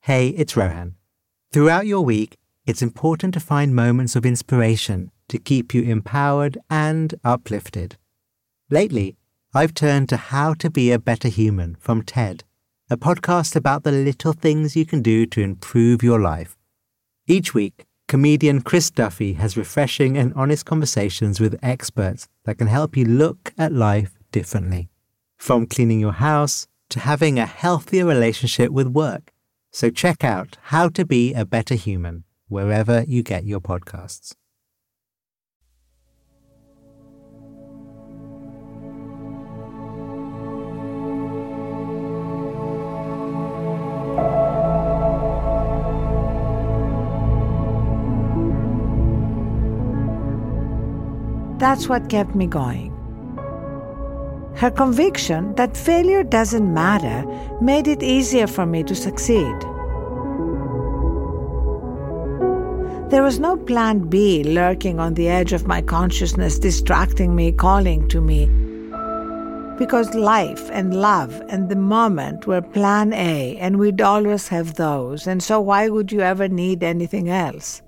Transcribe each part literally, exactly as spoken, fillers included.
Hey, it's Rohan. Throughout your week, it's important to find moments of inspiration to keep you empowered and uplifted. Lately, I've turned to How to Be a Better Human from TED, a podcast about the little things you can do to improve your life. Each week, comedian Chris Duffy has refreshing and honest conversations with experts that can help you look at life differently. From cleaning your house to having a healthier relationship with work. So check out How to Be a Better Human wherever you get your podcasts. That's what kept me going. Her conviction that failure doesn't matter made it easier for me to succeed. There was no plan B lurking on the edge of my consciousness, distracting me, calling to me. Because life and love and the moment were plan A, and we'd always have those, and so why would you ever need anything else?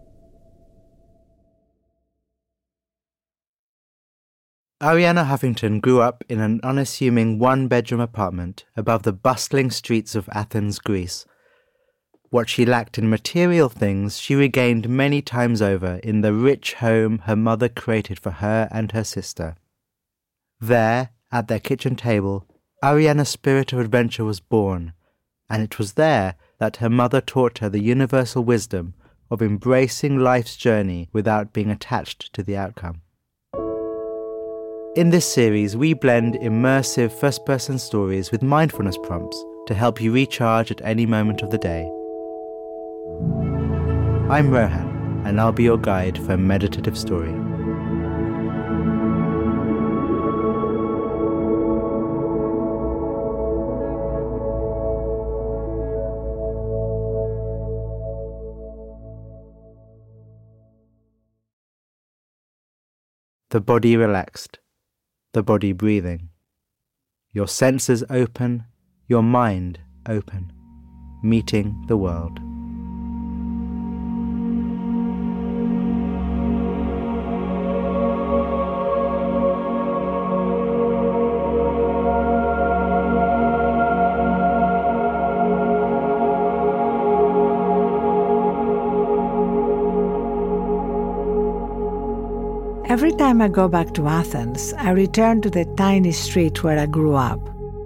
Arianna Huffington grew up in an unassuming one-bedroom apartment above the bustling streets of Athens, Greece. What she lacked in material things, she regained many times over in the rich home her mother created for her and her sister. There, at their kitchen table, Arianna's spirit of adventure was born, and it was there that her mother taught her the universal wisdom of embracing life's journey without being attached to the outcome. In this series, we blend immersive first-person stories with mindfulness prompts to help you recharge at any moment of the day. I'm Rohan, and I'll be your guide for a meditative story. The body relaxed. The body breathing. Your senses open, your mind open, meeting the world. Every time I go back to Athens, I return to the tiny street where I grew up.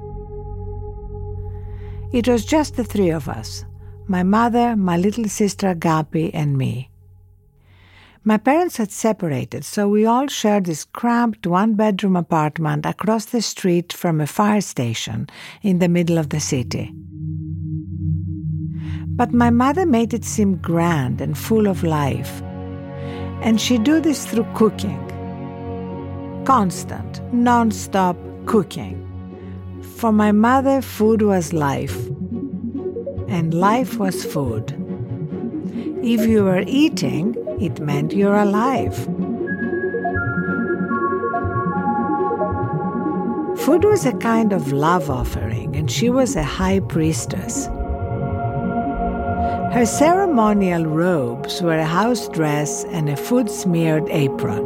It was just the three of us, my mother, my little sister Agapi, and me. My parents had separated, so we all shared this cramped one-bedroom apartment across the street from a fire station in the middle of the city. But my mother made it seem grand and full of life. And she'd do this through cooking. Constant, non-stop cooking. For my mother, food was life. And life was food. If you were eating, it meant you're alive. Food was a kind of love offering, and she was a high priestess. Her ceremonial robes were a house dress and a food-smeared apron.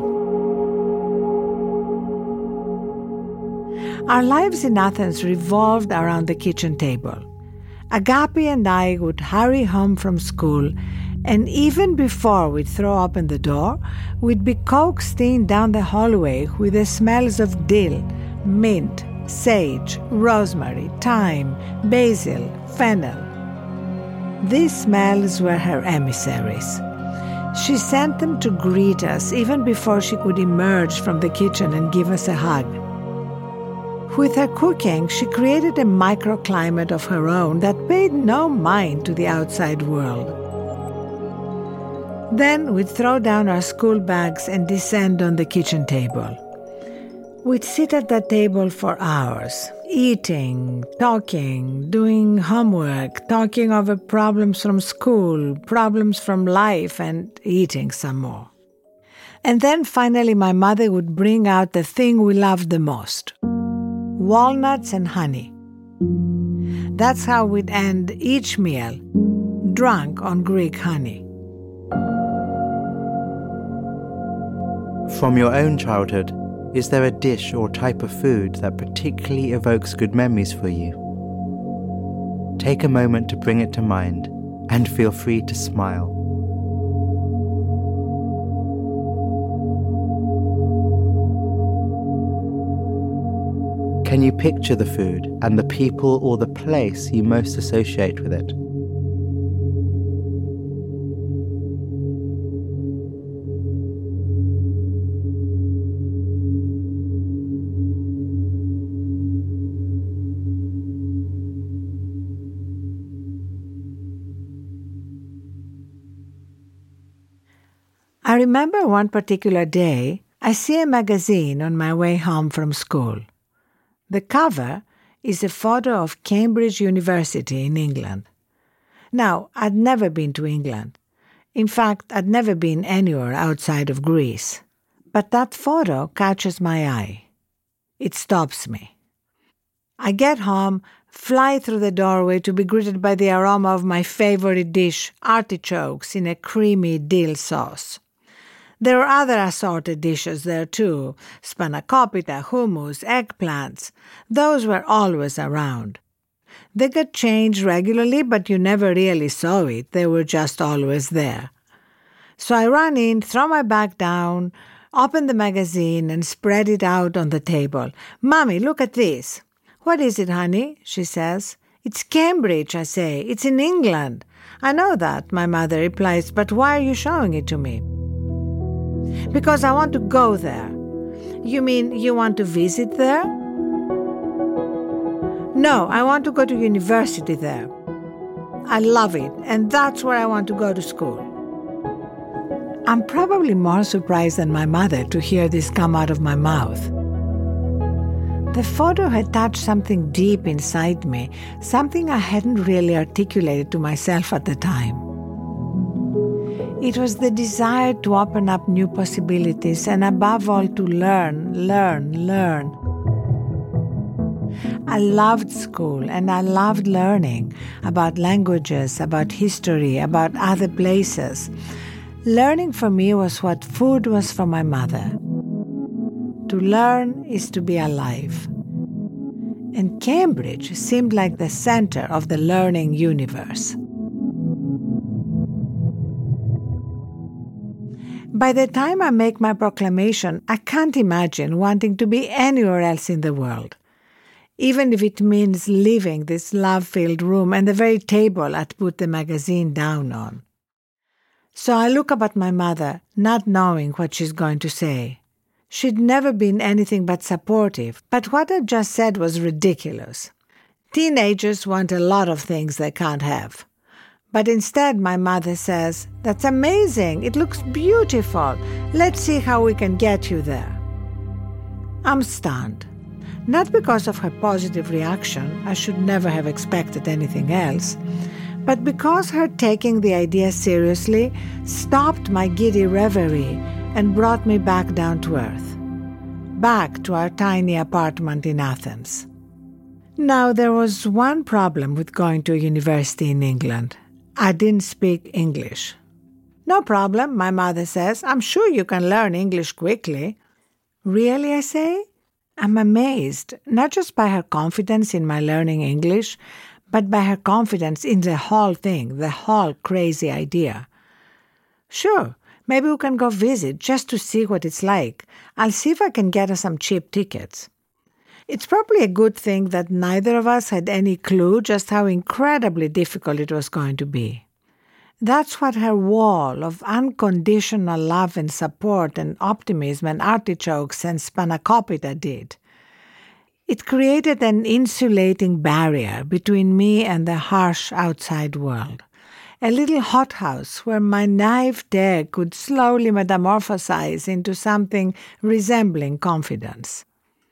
Our lives in Athens revolved around the kitchen table. Agapi and I would hurry home from school, and even before we'd throw open the door, we'd be coaxed in down the hallway with the smells of dill, mint, sage, rosemary, thyme, basil, fennel. These smells were her emissaries. She sent them to greet us even before she could emerge from the kitchen and give us a hug. With her cooking, she created a microclimate of her own that paid no mind to the outside world. Then we'd throw down our school bags and descend on the kitchen table. We'd sit at that table for hours, eating, talking, doing homework, talking over problems from school, problems from life, and eating some more. And then finally my mother would bring out the thing we loved the most, walnuts and honey. That's how we'd end each meal, drunk on Greek honey. From your own childhood, is there a dish or type of food that particularly evokes good memories for you? Take a moment to bring it to mind and feel free to smile. Can you picture the food and the people or the place you most associate with it? I remember one particular day, I see a magazine on my way home from school. The cover is a photo of Cambridge University in England. Now, I'd never been to England. In fact, I'd never been anywhere outside of Greece. But that photo catches my eye. It stops me. I get home, fly through the doorway to be greeted by the aroma of my favorite dish, artichokes in a creamy dill sauce. There are other assorted dishes there too, spanakopita, hummus, eggplants. Those were always around. They got changed regularly, but you never really saw it. They were just always there. So I run in, throw my bag down, open the magazine and spread it out on the table. "Mommy, look at this." "What is it, honey?" she says. "It's Cambridge," I say. "It's in England." "I know that," my mother replies, "but why are you showing it to me?" "Because I want to go there." "You mean you want to visit there?" "No, I want to go to university there. I love it, and that's where I want to go to school." I'm probably more surprised than my mother to hear this come out of my mouth. The photo had touched something deep inside me, something I hadn't really articulated to myself at the time. It was the desire to open up new possibilities and above all to learn, learn, learn. I loved school and I loved learning about languages, about history, about other places. Learning for me was what food was for my mother. To learn is to be alive. And Cambridge seemed like the center of the learning universe. By the time I make my proclamation, I can't imagine wanting to be anywhere else in the world, even if it means leaving this love-filled room and the very table I'd put the magazine down on. So I look up at my mother, not knowing what she's going to say. She'd never been anything but supportive, but what I just said was ridiculous. Teenagers want a lot of things they can't have. But instead, my mother says, "That's amazing, it looks beautiful, let's see how we can get you there." I'm stunned. Not because of her positive reaction, I should never have expected anything else, but because her taking the idea seriously stopped my giddy reverie and brought me back down to earth, back to our tiny apartment in Athens. Now, there was one problem with going to a university in England. I didn't speak English. "No problem," my mother says. "I'm sure you can learn English quickly." "Really?" I say. I'm amazed, not just by her confidence in my learning English, but by her confidence in the whole thing, the whole crazy idea. "Sure, maybe we can go visit just to see what it's like. I'll see if I can get us some cheap tickets." It's probably a good thing that neither of us had any clue just how incredibly difficult it was going to be. That's what her wall of unconditional love and support and optimism and artichokes and spanakopita did. It created an insulating barrier between me and the harsh outside world. A little hothouse where my naive dare could slowly metamorphosize into something resembling confidence.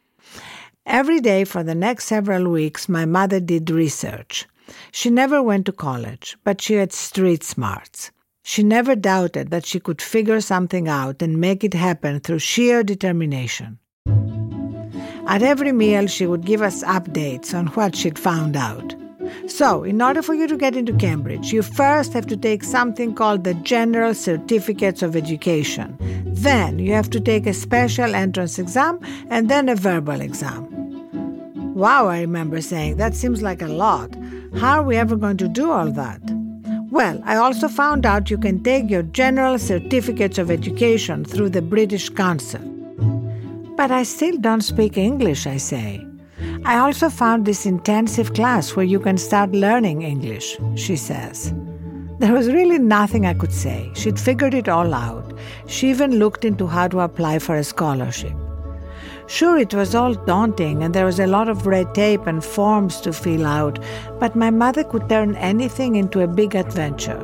Every day for the next several weeks, my mother did research. She never went to college, but she had street smarts. She never doubted that she could figure something out and make it happen through sheer determination. At every meal, she would give us updates on what she'd found out. So, in order for you to get into Cambridge, you first have to take something called the General Certificates of Education. Then you have to take a special entrance exam and then a verbal exam. Wow, I remember saying, that seems like a lot. How are we ever going to do all that? Well, I also found out you can take your General Certificates of Education through the British Council. But I still don't speak English, I say. I also found this intensive class where you can start learning English, she says. There was really nothing I could say. She'd figured it all out. She even looked into how to apply for a scholarship. Sure, it was all daunting and there was a lot of red tape and forms to fill out, but my mother could turn anything into a big adventure.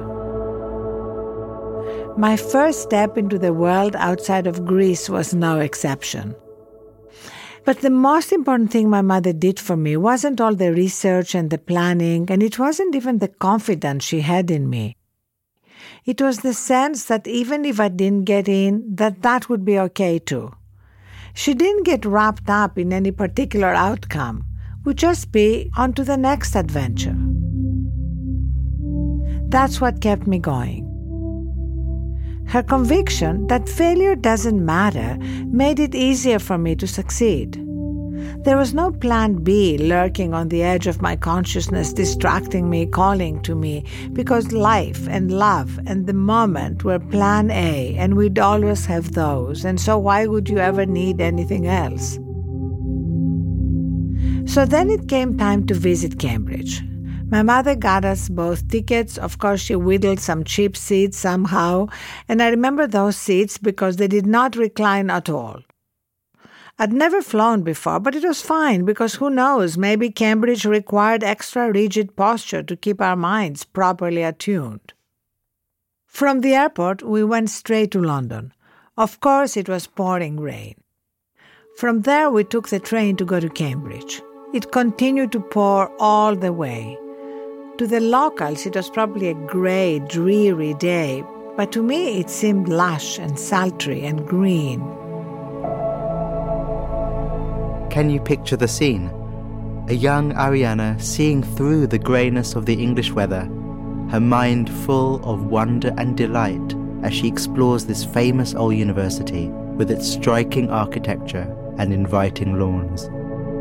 My first step into the world outside of Greece was no exception. But the most important thing my mother did for me wasn't all the research and the planning, and it wasn't even the confidence she had in me. It was the sense that even if I didn't get in, that that would be okay too. She didn't get wrapped up in any particular outcome. We'd just be on to the next adventure. That's what kept me going. Her conviction that failure doesn't matter made it easier for me to succeed. There was no plan B lurking on the edge of my consciousness, distracting me, calling to me, because life and love and the moment were plan A, and we'd always have those, and so why would you ever need anything else? So then it came time to visit Cambridge. My mother got us both tickets. Of course, she whittled some cheap seats somehow, and I remember those seats because they did not recline at all. I'd never flown before, but it was fine because who knows, maybe Cambridge required extra rigid posture to keep our minds properly attuned. From the airport, we went straight to London. Of course, it was pouring rain. From there, we took the train to go to Cambridge. It continued to pour all the way. To the locals, it was probably a grey, dreary day, but to me it seemed lush and sultry and green. Can you picture the scene? A young Ariana seeing through the greyness of the English weather, her mind full of wonder and delight as she explores this famous old university with its striking architecture and inviting lawns.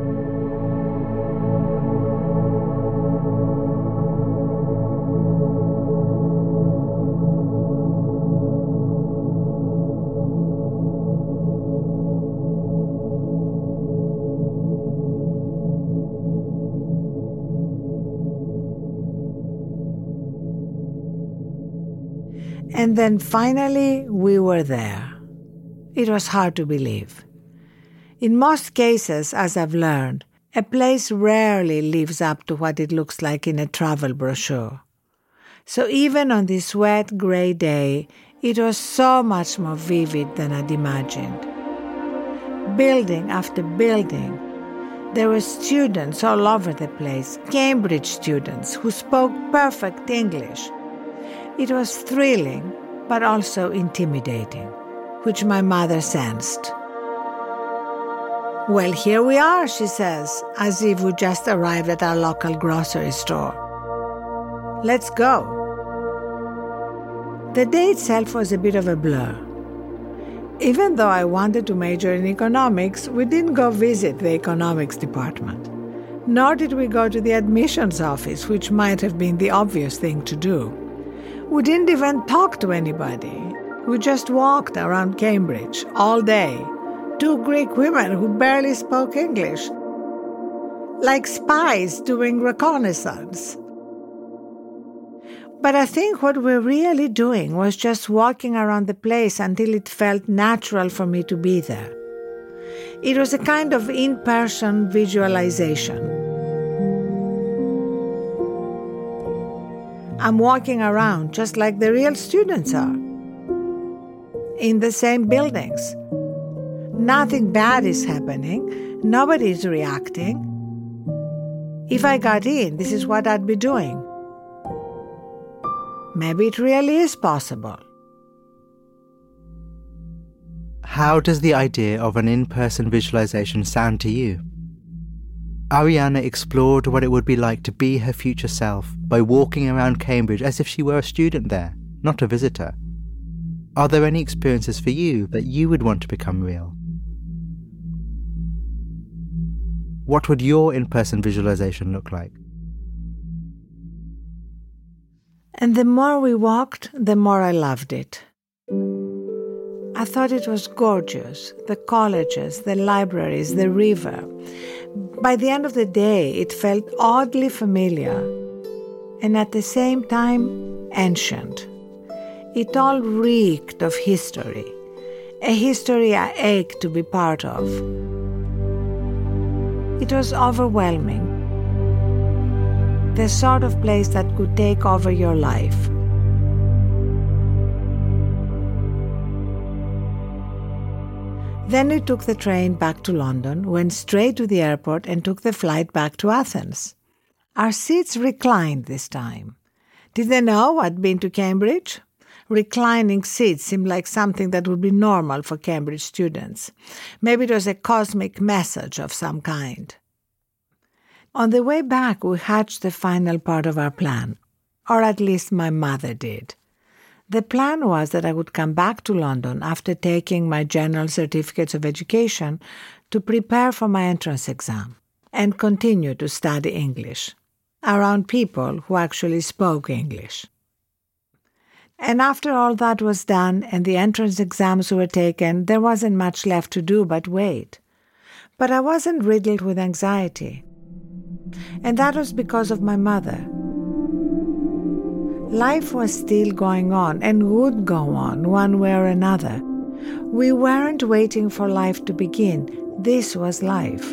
And then finally, we were there. It was hard to believe. In most cases, as I've learned, a place rarely lives up to what it looks like in a travel brochure. So even on this wet, grey day, it was so much more vivid than I'd imagined. Building after building, there were students all over the place, Cambridge students who spoke perfect English. It was thrilling, but also intimidating, which my mother sensed. Well, here we are, she says, as if we just arrived at our local grocery store. Let's go. The day itself was a bit of a blur. Even though I wanted to major in economics, we didn't go visit the economics department. Nor did we go to the admissions office, which might have been the obvious thing to do. We didn't even talk to anybody. We just walked around Cambridge all day. Two Greek women who barely spoke English. Like spies doing reconnaissance. But I think what we're really doing was just walking around the place until it felt natural for me to be there. It was a kind of in-person visualization. I'm walking around just like the real students are. In the same buildings. Nothing bad is happening. Nobody is reacting. If I got in, this is what I'd be doing. Maybe it really is possible. How does the idea of an in-person visualization sound to you? Arianna explored what it would be like to be her future self by walking around Cambridge as if she were a student there, not a visitor. Are there any experiences for you that you would want to become real? What would your in-person visualization look like? And the more we walked, the more I loved it. I thought it was gorgeous, the colleges, the libraries, the river. By the end of the day, it felt oddly familiar and at the same time ancient. It all reeked of history, a history I ached to be part of. It was overwhelming, the sort of place that could take over your life. Then we took the train back to London, went straight to the airport and took the flight back to Athens. Our seats reclined this time. Did they know I'd been to Cambridge? Reclining seats seemed like something that would be normal for Cambridge students. Maybe it was a cosmic message of some kind. On the way back, we hatched the final part of our plan, or at least my mother did. The plan was that I would come back to London after taking my general certificates of education to prepare for my entrance exam and continue to study English around people who actually spoke English. And after all that was done and the entrance exams were taken, there wasn't much left to do but wait. But I wasn't riddled with anxiety. And that was because of my mother. Life was still going on and would go on one way or another. We weren't waiting for life to begin. This was life.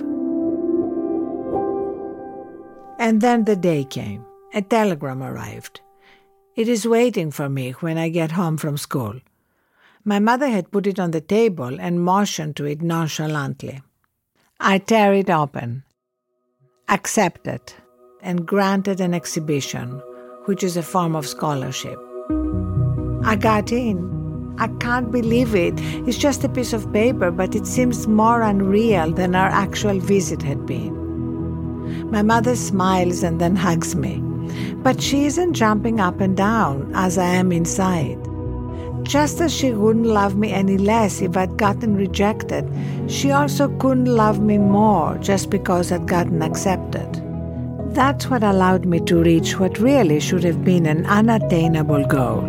And then the day came. A telegram arrived. It is waiting for me when I get home from school. My mother had put it on the table and motioned to it nonchalantly. I tear it open, accepted, and granted an exhibition, which is a form of scholarship. I got in. I can't believe it. It's just a piece of paper, but it seems more unreal than our actual visit had been. My mother smiles and then hugs me. But she isn't jumping up and down as I am inside. Just as she wouldn't love me any less if I'd gotten rejected, she also couldn't love me more just because I'd gotten accepted. That's what allowed me to reach what really should have been an unattainable goal.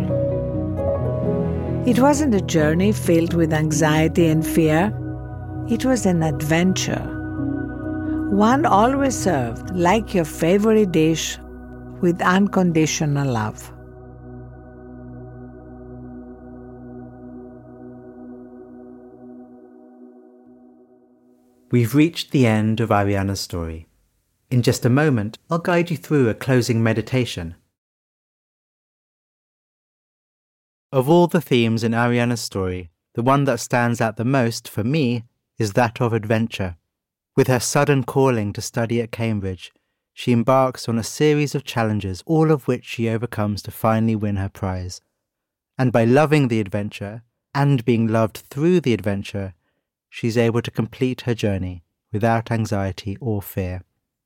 It wasn't a journey filled with anxiety and fear. It was an adventure. One always served like your favorite dish with unconditional love. We've reached the end of Arianna's story. In just a moment, I'll guide you through a closing meditation. Of all the themes in Arianna's story, the one that stands out the most for me is that of adventure. With her sudden calling to study at Cambridge, she embarks on a series of challenges, all of which she overcomes to finally win her prize. And by loving the adventure, and being loved through the adventure, she's able to complete her journey without anxiety or fear.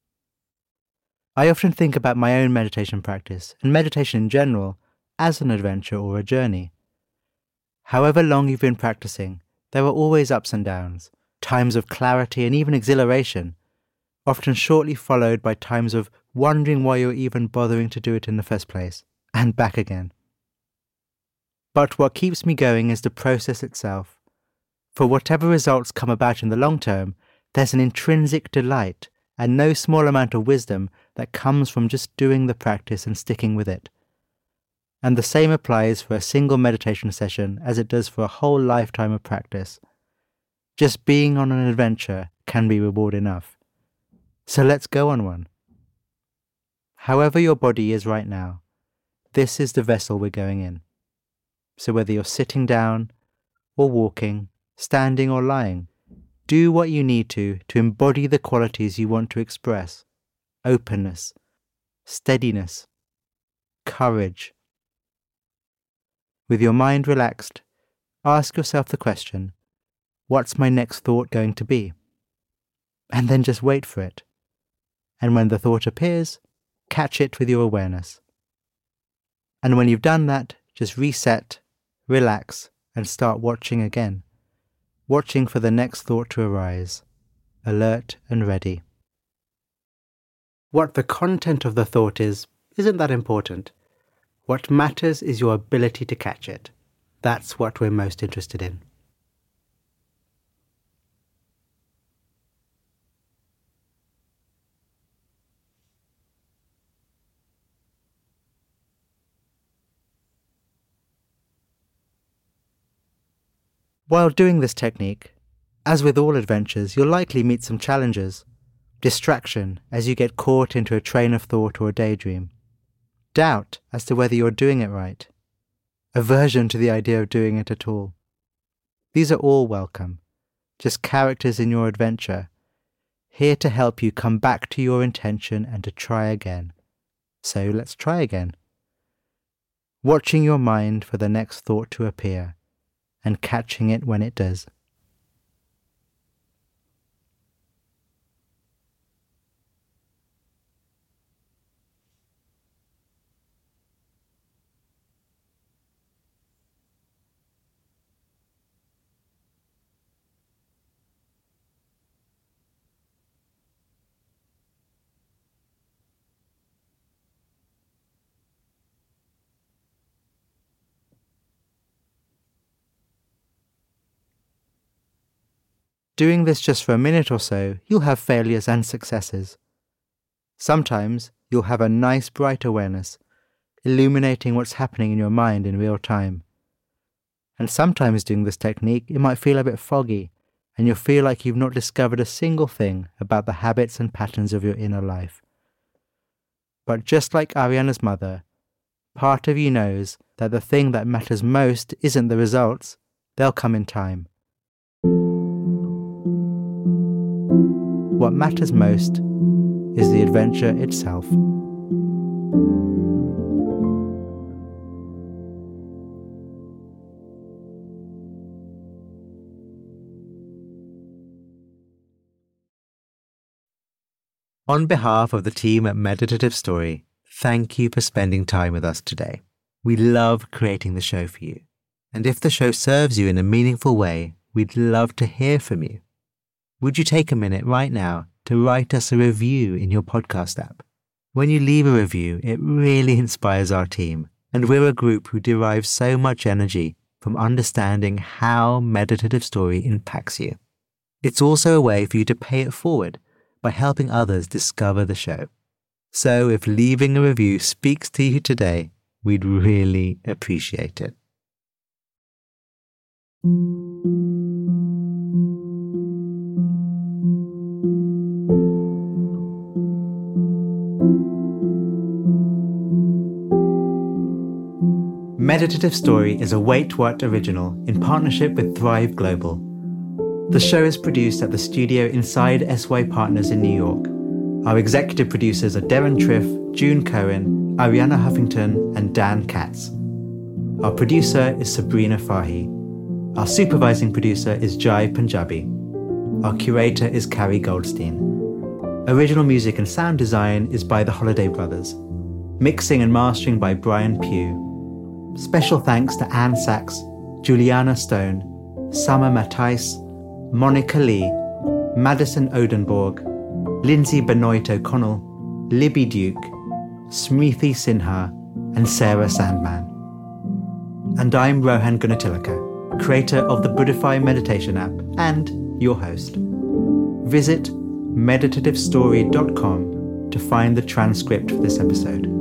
I often think about my own meditation practice, and meditation in general, as an adventure or a journey. However long you've been practicing, there are always ups and downs, times of clarity and even exhilaration, often shortly followed by times of wondering why you're even bothering to do it in the first place, and back again. But what keeps me going is the process itself. For whatever results come about in the long term, there's an intrinsic delight and no small amount of wisdom that comes from just doing the practice and sticking with it. And the same applies for a single meditation session as it does for a whole lifetime of practice. Just being on an adventure can be reward enough. So let's go on one. However your body is right now, this is the vessel we're going in. So whether you're sitting down or walking, standing or lying, do what you need to to embody the qualities you want to express. Openness, steadiness, courage. With your mind relaxed, ask yourself the question, what's my next thought going to be? And then just wait for it. and when the thought appears, catch it with your awareness. And when you've done that, just reset, relax, and start watching again. Watching for the next thought to arise, alert and ready. What the content of the thought is, isn't that important. What matters is your ability to catch it. That's what we're most interested in. While doing this technique, as with all adventures, you'll likely meet some challenges. Distraction as you get caught into a train of thought or a daydream. Doubt as to whether you're doing it right. Aversion to the idea of doing it at all. These are all welcome, just characters in your adventure, here to help you come back to your intention and to try again. So let's try again. Watching your mind for the next thought to appear, and catching it when it does. Doing this just for a minute or so, you'll have failures and successes. Sometimes you'll have a nice bright awareness, illuminating what's happening in your mind in real time. And sometimes doing this technique, it might feel a bit foggy, and you'll feel like you've not discovered a single thing about the habits and patterns of your inner life. But just like Ariana's mother, part of you knows that the thing that matters most isn't the results, they'll come in time. What matters most is the adventure itself. On behalf of the team at Meditative Story, thank you for spending time with us today. We love creating the show for you. And if the show serves you in a meaningful way, we'd love to hear from you. Would you take a minute right now to write us a review in your podcast app? When you leave a review, it really inspires our team, and we're a group who derive so much energy from understanding how Meditative Story impacts you. It's also a way for you to pay it forward by helping others discover the show. So if leaving a review speaks to you today, we'd really appreciate it. Meditative Story is a Wait What original in partnership with Thrive Global. The show is produced at the studio inside S Y Partners in New York. Our executive producers are Darren Triff, June Cohen, Ariana Huffington, and Dan Katz. Our producer is Sabrina Fahi. Our supervising producer is Jai Punjabi. Our curator is Carrie Goldstein. Original music and sound design is by the Holiday Brothers. Mixing and mastering by Brian Pugh. Special thanks to Anne Sachs, Juliana Stone, Summer Matthijs, Monica Lee, Madison Odenborg, Lindsay Benoit O'Connell, Libby Duke, Smriti Sinha, and Sarah Sandman. And I'm Rohan Gunatilaka, creator of the Buddhify meditation app and your host. Visit meditative story dot com to find the transcript for this episode.